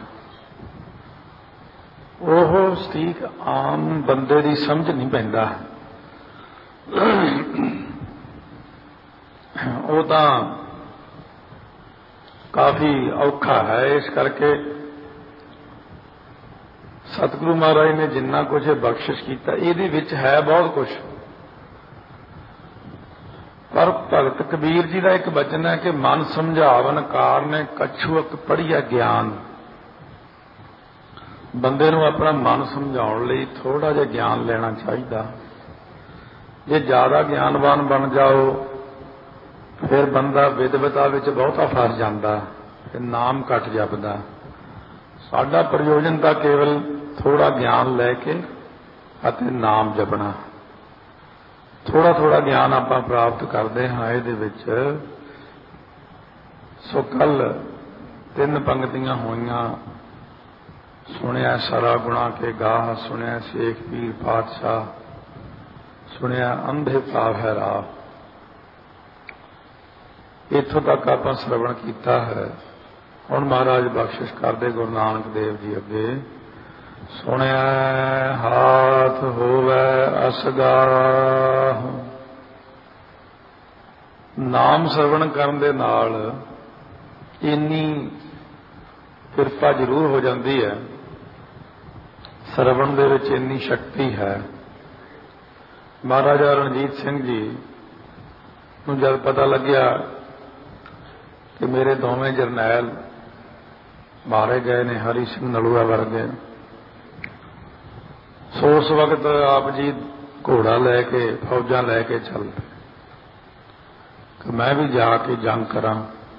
B: ਉਹ ਸਟੀਕ ਆਮ ਬੰਦੇ ਦੀ ਸਮਝ ਨਹੀਂ ਪੈਂਦਾ। ਉਹ ਤਾਂ ਕਾਫੀ ਔਖਾ ਹੈ। ਇਸ ਕਰਕੇ ਸਤਿਗੁਰੂ ਮਹਾਰਾਜ ਨੇ ਜਿੰਨਾ ਕੁਝ ਬਖਸ਼ਿਸ਼ ਕੀਤਾ, ਇਹਦੇ ਵਿੱਚ ਹੈ ਬਹੁਤ ਕੁਝ। ਪਰ ਭਗਤ ਕਬੀਰ ਜੀ ਦਾ ਇੱਕ ਬਚਨ ਹੈ ਕਿ ਮਨ ਸਮਝਾਵਨ ਕਾਰਨੇ ਕਛੁਅਕ ਪੜ੍ਹਿਆ ਗਿਆਨ। ਬੰਦੇ ਨੂੰ ਆਪਣਾ ਮਨ ਸਮਝਾਉਣ ਲਈ ਥੋੜਾ ਜਿਹਾ ਗਿਆਨ ਲੈਣਾ ਚਾਹੀਦਾ। ਜੇ ਜ਼ਿਆਦਾ ਗਿਆਨਵਾਨ ਬਣ ਜਾਓ ਫਿਰ ਬੰਦਾ ਵਿਦਵਤਾ ਵਿੱਚ ਬਹੁਤਾ ਫਸ ਜਾਂਦਾ ਤੇ ਨਾਮ ਘੱਟ ਜਪਦਾ। ਸਾਡਾ ਪ੍ਰਯੋਜਨ ਤਾਂ ਕੇਵਲ ਥੋੜਾ ਗਿਆਨ ਲੈ ਕੇ ਅਤੇ ਨਾਮ ਜਪਣਾ। ਥੋੜਾ ਥੋੜਾ ਗਿਆਨ ਆਪਾਂ ਪ੍ਰਾਪਤ ਕਰਦੇ ਹਾਂ ਇਹਦੇ ਵਿੱਚ। ਸੋ ਕੱਲ 3 ਪੰਕਤੀਆਂ ਹੋਈਆਂ, ਸੁਣਿਆ ਸਾਰਾ ਗੁਣਾ ਕੇ ਗਾਹ, ਸੁਣਿਆ ਸ਼ੇਖ ਪੀਰ ਪਾਤਸ਼ਾਹ, ਸੁਣਿਆ ਅੰਧੇ ਭਾਵ ਹੈ ਰਾਹ। ਇੱਥੋਂ ਤੱਕ ਆਪਾਂ ਸ਼ਰਵਣ ਕੀਤਾ ਹੈ। ਹੁਣ ਮਹਾਰਾਜ ਬਖਸ਼ਿਸ਼ ਕਰਦੇ ਗੁਰੂ ਨਾਨਕ ਦੇਵ ਜੀ ਅੱਗੇ। ਸੁਣਿਆ ਹਾਥ ਹੋਵੇ ਅਸਗਾਹ। ਨਾਮ ਸਰਵਣ ਕਰਨ ਦੇ ਨਾਲ ਇੰਨੀ ਕਿਰਪਾ ਜ਼ਰੂਰ ਹੋ ਜਾਂਦੀ ਹੈ, ਸਰਵਣ ਦੇ ਵਿੱਚ ਇੰਨੀ ਸ਼ਕਤੀ ਹੈ। ਮਹਾਰਾਜਾ ਰਣਜੀਤ ਸਿੰਘ ਜੀ ਨੂੰ ਜਦ ਪਤਾ ਲੱਗਿਆ ਕਿ ਮੇਰੇ ਦੋਵੇਂ ਜਰਨੈਲ ਮਾਰੇ ਗਏ ਨੇ, ਹਰੀ ਸਿੰਘ ਨਲੂਆ ਵਰਗੇ, ਸੋ ਉਸ ਵਕਤ ਆਪ ਜੀ ਘੋੜਾ ਲੈ ਕੇ, ਫੌਜਾਂ ਲੈ ਕੇ ਚੱਲ ਪਏ ਕਿ ਮੈਂ ਵੀ ਜਾ ਕੇ ਜੰਗ ਕਰਾਂ।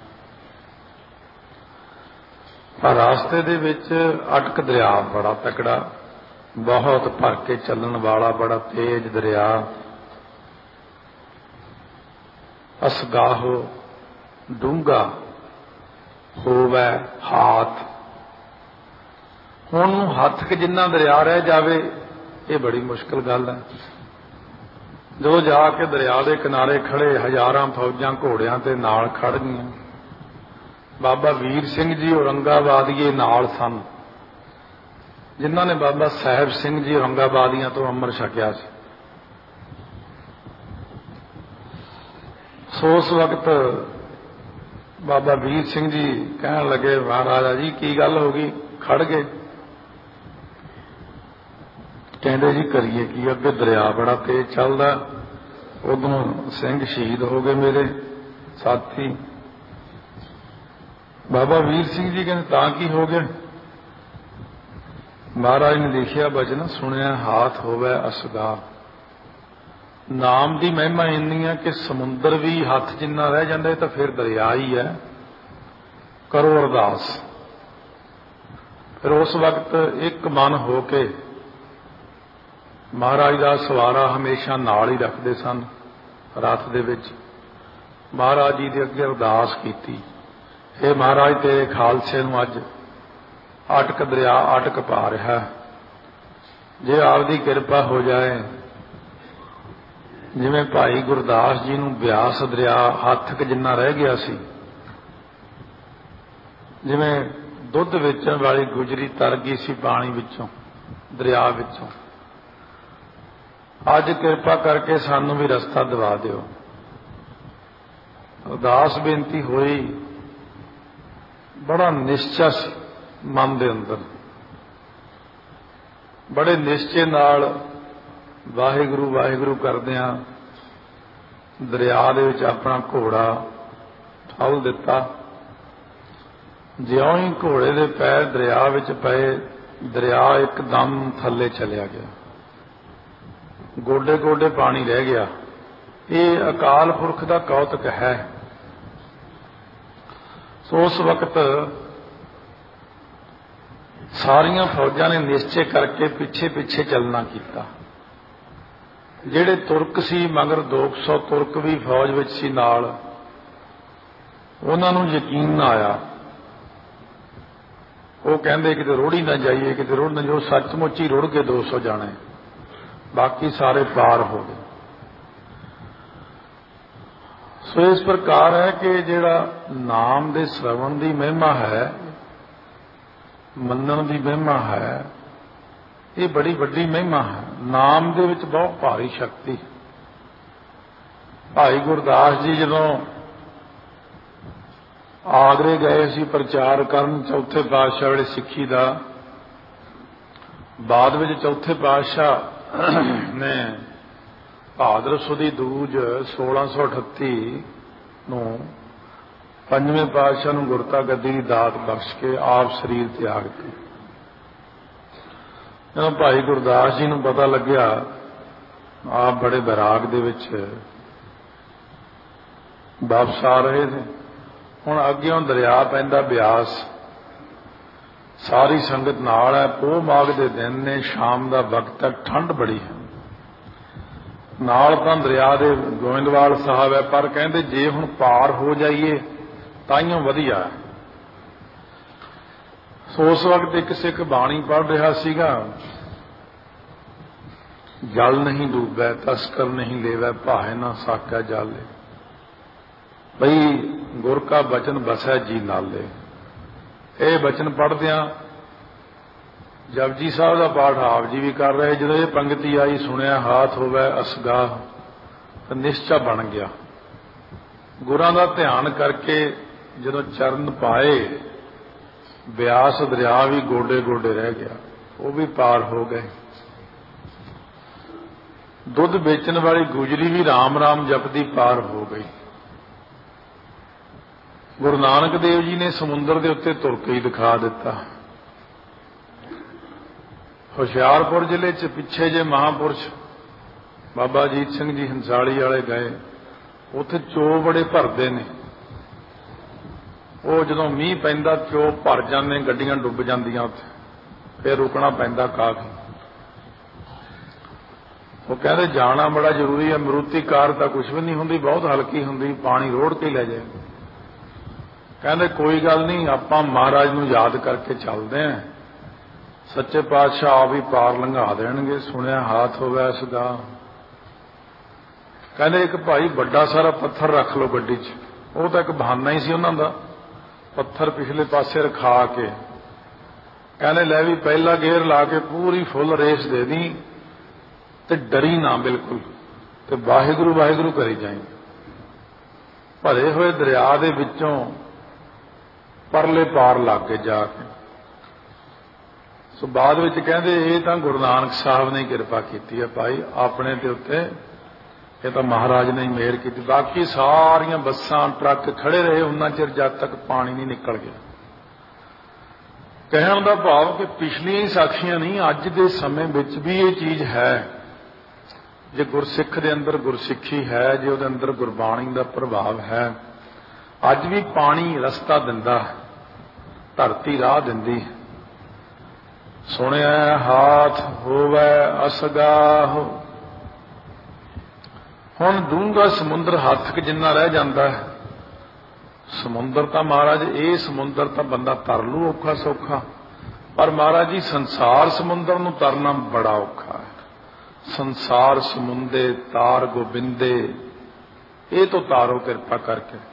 B: ਪਰ ਰਾਸਤੇ ਦੇ ਵਿੱਚ ਅਟਕ ਦਰਿਆ ਬੜਾ ਤਕੜਾ, ਬਹੁਤ ਭਰ ਕੇ ਚੱਲਣ ਵਾਲਾ, ਬੜਾ ਤੇਜ਼ ਦਰਿਆ। ਅਸਗਾਹੋ ਡੂੰਘਾ ਹੋਵੇ ਹਾਥ। ਹੁਣ ਹੱਥ ਕਿ ਜਿੰਨਾ ਦਰਿਆ ਰਹਿ ਜਾਵੇ, ਇਹ ਬੜੀ ਮੁਸ਼ਕਲ ਗੱਲ ਹੈ। ਜਦੋਂ ਜਾ ਕੇ ਦਰਿਆ ਦੇ ਕਿਨਾਰੇ ਖੜੇ ਹਜ਼ਾਰਾਂ ਫੌਜਾਂ ਘੋੜਿਆਂ ਤੇ ਨਾਲ ਖੜ ਗਈਆਂ। ਬਾਬਾ ਵੀਰ ਸਿੰਘ ਜੀ ਔਰੰਗਾਬਾਦੀਏ ਨਾਲ ਸਨ, ਜਿਨ੍ਹਾਂ ਨੇ ਬਾਬਾ ਸਾਹਿਬ ਸਿੰਘ ਜੀ ਔਰੰਗਾਬਾਦੀਆਂ ਤੋਂ ਅੰਮ੍ਰਿਤ ਛਕਿਆ ਸੀ। ਸੋ ਉਸ ਵਕਤ ਬਾਬਾ ਵੀਰ ਸਿੰਘ ਜੀ ਕਹਿਣ ਲੱਗੇ, ਮਹਾਰਾਜਾ ਜੀ ਕੀ ਗੱਲ ਹੋ ਗਈ, ਖੜ ਗਏ। ਕਹਿੰਦੇ ਜੀ ਕਰੀਏ ਕੀ, ਅੱਗੇ ਦਰਿਆ ਬੜਾ ਤੇਜ਼ ਚੱਲਦਾ, ਉਦੋਂ ਸਿੰਘ ਸ਼ਹੀਦ ਹੋ ਗਏ ਮੇਰੇ ਸਾਥੀ। ਬਾਬਾ ਵੀਰ ਸਿੰਘ ਜੀ ਕਹਿੰਦੇ ਤਾਂ ਕੀ ਹੋ ਗਿਆ? ਮਹਾਰਾਜ ਨੇ ਲਿਖਿਆ ਬਚਨ ਸੁਣਿਆ, ਹਾਥ ਹੋਵੇ ਅਸਗਾ। ਨਾਮ ਦੀ ਮਹਿਮਾ ਇੰਨੀ ਹੈ ਕਿ ਸਮੁੰਦਰ ਵੀ ਹੱਥ ਜਿੰਨਾ ਰਹਿ ਜਾਂਦਾ ਤਾਂ ਫਿਰ ਦਰਿਆ ਹੀ ਹੈ। ਕਰੋ ਅਰਦਾਸ। ਫਿਰ ਉਸ ਵਕਤ ਇੱਕ ਮਨ ਹੋ ਕੇ ਮਹਾਰਾਜ ਦਾ ਸਵਾਰਾ ਹਮੇਸ਼ਾ ਨਾਲ ਹੀ ਰੱਖਦੇ ਸਨ ਰੱਥ ਦੇ ਵਿੱਚ। ਮਹਾਰਾਜ ਜੀ ਦੇ ਅੱਗੇ ਅਰਦਾਸ ਕੀਤੀ, ਇਹ ਮਹਾਰਾਜ ਤੇਰੇ ਖਾਲਸੇ ਨੂੰ ਅੱਜ ਅਟਕ ਦਰਿਆ ਅਟਕ ਪਾ ਰਿਹਾ, ਜੇ ਆਪਦੀ ਕਿਰਪਾ ਹੋ ਜਾਏ, ਜਿਵੇਂ ਭਾਈ ਗੁਰਦਾਸ ਜੀ ਨੂੰ ਬਿਆਸ ਦਰਿਆ ਹੱਥ ਕ ਜਿੰਨਾ ਰਹਿ ਗਿਆ ਸੀ, ਜਿਵੇਂ ਦੁੱਧ ਵੇਚਣ ਵਾਲੀ ਗੁਜਰੀ ਤਰ ਗਈ ਸੀ ਪਾਣੀ ਵਿੱਚੋਂ, ਦਰਿਆ ਵਿੱਚੋਂ, ਅੱਜ ਕਿਰਪਾ ਕਰਕੇ ਸਾਨੂੰ ਵੀ ਰਸਤਾ ਦਿਵਾ ਦਿਓ। ਅਰਦਾਸ ਬੇਨਤੀ ਹੋਈ, ਬੜਾ ਨਿਸ਼ਚਾ ਸੀ ਮਨ ਦੇ ਅੰਦਰ, ਬੜੇ ਨਿਸ਼ਚੇ ਨਾਲ ਵਾਹਿਗੁਰੂ ਵਾਹਿਗੁਰੂ ਕਰਦਿਆਂ ਦਰਿਆ ਦੇ ਵਿੱਚ ਆਪਣਾ ਘੋੜਾ ਠਾਲ ਦਿੱਤਾ। ਜਿਉਂ ਹੀ ਘੋੜੇ ਦੇ ਪੈਰ ਦਰਿਆ ਵਿੱਚ ਪਏ, ਦਰਿਆ ਇੱਕਦਮ ਥੱਲੇ ਚਲਿਆ ਗਿਆ, ਗੋਡੇ ਗੋਡੇ ਪਾਣੀ ਰਹਿ ਗਿਆ। ਇਹ ਅਕਾਲ ਪੁਰਖ ਦਾ ਕੌਤਕ ਹੈ। ਸੋ ਉਸ ਵਕਤ ਸਾਰੀਆਂ ਫੌਜਾਂ ਨੇ ਨਿਸ਼ਚੇ ਕਰਕੇ ਪਿੱਛੇ ਪਿੱਛੇ ਚੱਲਣਾ ਕੀਤਾ। ਜਿਹੜੇ ਤੁਰਕ ਸੀ ਮਗਰ 200 ਤੁਰਕ ਵੀ ਫੌਜ ਵਿੱਚ ਸੀ ਨਾਲ, ਉਹਨਾਂ ਨੂੰ ਯਕੀਨ ਨਾ ਆਇਆ। ਉਹ ਕਹਿੰਦੇ ਕਿਤੇ ਰੋੜੀ ਨਾ ਜਾਈਏ, ਕਿਤੇ ਰੋੜ ਨਾ, ਜੋ ਸੱਚਮੁੱਚ ਹੀ ਰੁੜ ਕੇ 200 ਜਾਣੇ, ਬਾਕੀ ਸਾਰੇ ਪਾਰ ਹੋ ਗਏ। ਸੋ ਇਸ ਪ੍ਰਕਾਰ ਹੈ ਕਿ ਜਿਹੜਾ ਨਾਮ ਦੇ ਸ਼ਰਵਣ ਦੀ ਮਹਿਮਾ ਹੈ, ਮੰਨਣ ਦੀ ਮਹਿਮਾ ਹੈ, ਇਹ ਬੜੀ ਵੱਡੀ ਮਹਿਮਾ ਹੈ। ਨਾਮ ਦੇ ਵਿੱਚ ਬਹੁਤ ਭਾਰੀ ਸ਼ਕਤੀ। ਭਾਈ ਗੁਰਦਾਸ ਜੀ ਜਦੋਂ ਆਗਰੇ ਗਏ ਸੀ ਪ੍ਰਚਾਰ ਕਰਨ, ਚੌਥੇ ਪਾਤਸ਼ਾਹ ਵੇਲੇ ਸਿੱਖੀ ਦਾ, ਬਾਅਦ ਵਿੱਚ ਚੌਥੇ ਪਾਤਸ਼ਾਹ ਨੇ ਭਾਦਰ ਸੁਦੀ ਦੂਜ 1638 ਨੂੰ ਪੰਜਵੇਂ ਪਾਤਸ਼ਾਹ ਨੂੰ ਗੁਰਤਾ ਗੱਦੀ ਦੀ ਦਾਤ ਬਖਸ਼ ਕੇ ਆਪ ਸਰੀਰ ਤਿਆਗ ਦਿੱਤਾ। ਜਦੋਂ ਭਾਈ ਗੁਰਦਾਸ ਜੀ ਨੂੰ ਪਤਾ ਲੱਗਿਆ, ਆਪ ਬੜੇ ਬੈਰਾਗ ਦੇ ਵਿੱਚ ਵਾਪਸ ਆ ਰਹੇ ਨੇ। ਹੁਣ ਅੱਗਿਓਂ ਦਰਿਆ ਪੈਂਦਾ ਬਿਆਸ, ਸਾਰੀ ਸੰਗਤ ਨਾਲ ਹੈ। ਪੋਹ ਮਾਘ ਦੇ ਦਿਨ ਨੇ, ਸ਼ਾਮ ਦਾ ਵਕਤ ਹੈ, ਠੰਡ ਬੜੀ ਹੈ। ਨਾਲ ਤਾਂ ਦਰਿਆ ਦੇ ਗੋਇੰਦਵਾਲ ਸਾਹਿਬ ਹੈ, ਪਰ ਕਹਿੰਦੇ ਜੇ ਹੁਣ ਪਾਰ ਹੋ ਜਾਈਏ ਤਾਈਓਂ ਵਧੀਆ ਹੈ। ਸੋ ਉਸ ਵਕਤ ਇੱਕ ਸਿੱਖ ਬਾਣੀ ਪੜ੍ਹ ਰਿਹਾ ਸੀਗਾ, ਜਲ ਨਹੀਂ ਡੂਬੈ ਤਸਕਰ ਨਹੀਂ ਲੇਵੈ, ਭਾਏ ਨਾ ਸਾਕੈ ਜਾਲੇ, ਬਈ ਗੁਰ ਕਾ ਬਚਨ ਬਸੈ ਜੀ ਨਾਲੇ। ਇਹ ਬਚਨ ਪੜ੍ਹਦਿਆਂ ਜਪਜੀ ਸਾਹਿਬ ਦਾ ਪਾਠ ਆਪ ਜੀ ਵੀ ਕਰ ਰਹੇ। ਜਦੋਂ ਇਹ ਪੰਗਤੀ ਆਈ, ਸੁਣਿਆ ਹਾਥ ਹੋਵੇ ਅਸਗਾਹ, ਤਾਂ ਨਿਸ਼ਚਾ ਬਣ ਗਿਆ। ਗੁਰਾਂ ਦਾ ਧਿਆਨ ਕਰਕੇ ਜਦੋਂ ਚਰਨ ਪਾਏ, ਬਿਆਸ ਦਰਿਆ ਵੀ ਗੋਡੇ ਗੋਡੇ ਰਹਿ ਗਿਆ, ਉਹ ਵੀ ਪਾਰ ਹੋ ਗਏ। ਦੁੱਧ ਵੇਚਣ ਵਾਲੀ ਗੁਜਰੀ ਵੀ ਰਾਮ ਰਾਮ ਜਪਦੀ ਪਾਰ ਹੋ ਗਈ। ਗੁਰੂ ਨਾਨਕ ਦੇਵ ਜੀ ਨੇ ਸਮੁੰਦਰ ਦੇ ਉੱਤੇ ਤੁਰ ਕੇ ਹੀ ਦਿਖਾ ਦਿੱਤਾ। ਹੁਸ਼ਿਆਰਪੁਰ ਜ਼ਿਲ੍ਹੇ 'ਚ ਪਿੱਛੇ ਜੇ ਮਹਾਂਪੁਰਸ਼ ਬਾਬਾ ਅਜੀਤ ਸਿੰਘ ਜੀ ਹੰਸਾਲੀ ਵਾਲੇ ਗਏ, ਉੱਥੇ ਚੋ ਬੜੇ ਭਰਦੇ ਨੇ। ਉਹ ਜਦੋਂ ਮੀਂਹ ਪੈਂਦਾ ਚੋ ਭਰ ਜਾਂਦੇ, ਗੱਡੀਆਂ ਡੁੱਬ ਜਾਂਦੀਆਂ ਉੱਥੇ, ਫਿਰ ਰੁਕਣਾ ਪੈਂਦਾ ਕਾਫੀ। ਉਹ ਕਹਿੰਦੇ ਜਾਣਾ ਬੜਾ ਜ਼ਰੂਰੀ ਹੈ, ਮਰੂਤੀ ਕਾਰ ਤਾਂ ਕੁਝ ਵੀ ਨਹੀਂ ਹੁੰਦੀ, ਬਹੁਤ ਹਲਕੀ ਹੁੰਦੀ, ਪਾਣੀ ਰੋੜ ਕੇ ਲੈ ਜਾਏ। ਕਹਿੰਦੇ ਕੋਈ ਗੱਲ ਨਹੀਂ, ਆਪਾਂ ਮਹਾਰਾਜ ਨੂੰ ਯਾਦ ਕਰਕੇ ਚੱਲਦੇ ਹਾਂ, ਸੱਚੇ ਪਾਤਸ਼ਾਹ ਆਪ ਹੀ ਪਾਰ ਲੰਘਾ ਦੇਣਗੇ। ਸੁਣਿਆ ਹਾਥ ਹੋਵੇ ਇਸਦਾ,
A: ਕਹਿੰਦੇ ਇੱਕ ਭਾਈ ਵੱਡਾ ਸਾਰਾ ਪੱਥਰ ਰੱਖ ਲਓ ਗੱਡੀ 'ਚ। ਉਹ ਤਾਂ ਇੱਕ ਬਹਾਨਾ ਹੀ ਸੀ ਉਹਨਾਂ ਦਾ। ਪੱਥਰ ਪਿਛਲੇ ਪਾਸੇ ਰਖਾ ਕੇ ਕਹਿੰਦੇ ਲੈ ਵੀ ਪਹਿਲਾ ਗੇਅਰ ਲਾ ਕੇ ਪੂਰੀ ਫੁੱਲ ਰੇਸ ਦੇ ਦੀ ਤੇ ਡਰੀ ਨਾ ਬਿਲਕੁਲ, ਤੇ ਵਾਹਿਗੁਰੂ ਵਾਹਿਗੁਰੂ ਕਰੀ ਜਾਈਂ। ਭਰੇ ਹੋਏ ਦਰਿਆ ਦੇ ਵਿੱਚੋਂ ਪਰਲੇ ਪਾਰ ਲੱਗ ਕੇ ਜਾ ਕੇ। ਸੋ ਬਾਅਦ ਵਿੱਚ ਕਹਿੰਦੇ ਇਹ ਤਾਂ ਗੁਰੂ ਨਾਨਕ ਸਾਹਿਬ ਨੇ ਕਿਰਪਾ ਕੀਤੀ ਹੈ ਭਾਈ ਆਪਣੇ ਦੇ ਉੱਤੇ, ਇਹ ਤਾਂ ਮਹਾਰਾਜ ਨੇ ਮਿਹਰ ਕੀਤੀ। ਬਾਕੀ ਸਾਰੀਆਂ ਬੱਸਾਂ ਟਰੱਕ ਖੜੇ ਰਹੇ ਉਹਨਾਂ ਚਿਰ ਜਦ ਤੱਕ ਪਾਣੀ ਨਹੀਂ ਨਿਕਲ ਗਿਆ। ਕਹਿਣ ਦਾ ਭਾਵ ਕਿ ਪਿਛਲੀਆਂ ਹੀ ਸਾਖੀਆਂ ਨਹੀਂ, ਅੱਜ ਦੇ ਸਮੇਂ ਵਿੱਚ ਵੀ ਇਹ ਚੀਜ਼ ਹੈ। ਜੇ ਗੁਰਸਿੱਖ ਦੇ ਅੰਦਰ ਗੁਰਸਿੱਖੀ ਹੈ, ਜੇ ਉਹਦੇ ਅੰਦਰ ਗੁਰਬਾਣੀ ਦਾ ਪ੍ਰਭਾਵ ਹੈ, ਅੱਜ ਵੀ ਪਾਣੀ ਰਸਤਾ ਦਿੰਦਾ, ਧਰਤੀ ਰਾਹ ਦਿੰਦੀ। ਸੁਣਿਆ ਹਾਥ ਹੋਵੇ ਅਸਗਾਹ। ਹੁਣ ਡੂੰਘਾ ਸਮੁੰਦਰ ਹੱਥ ਕ ਜਿੰਨਾ ਰਹਿ ਜਾਂਦਾ ਹੈ। ਸਮੁੰਦਰ ਤਾਂ ਮਹਾਰਾਜ, ਇਹ ਸਮੁੰਦਰ ਤਾਂ ਬੰਦਾ ਤਰ ਲੂ ਔਖਾ ਸੌਖਾ, ਪਰ ਮਹਾਰਾਜ ਜੀ ਸੰਸਾਰ ਸਮੁੰਦਰ ਨੂੰ ਤਰਨਾ ਬੜਾ ਔਖਾ ਹੈ। ਸੰਸਾਰ ਸਮੁੰਦੇ ਤਾਰ ਗੋਬਿੰਦੇ, ਇਹ ਤੋਂ ਤਾਰੋ ਕਿਰਪਾ ਕਰਕੇ।